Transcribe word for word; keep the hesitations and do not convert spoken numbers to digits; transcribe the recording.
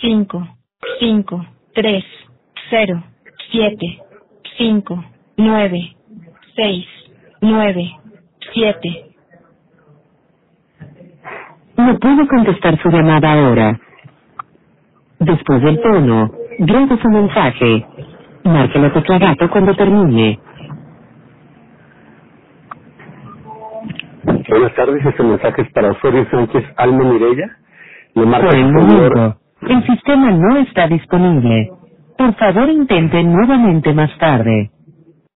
cinco, cinco, tres, cero, siete, cinco, nueve, seis, nueve, siete. No puedo contestar su llamada ahora. Después del tono, grabe su mensaje. Marque la tecla gato cuando termine. Buenas tardes, este mensaje es para Osorio Sánchez Alma Mireya. Le marca Por el el señor. momento, el sistema no está disponible. Por favor, intente nuevamente más tarde.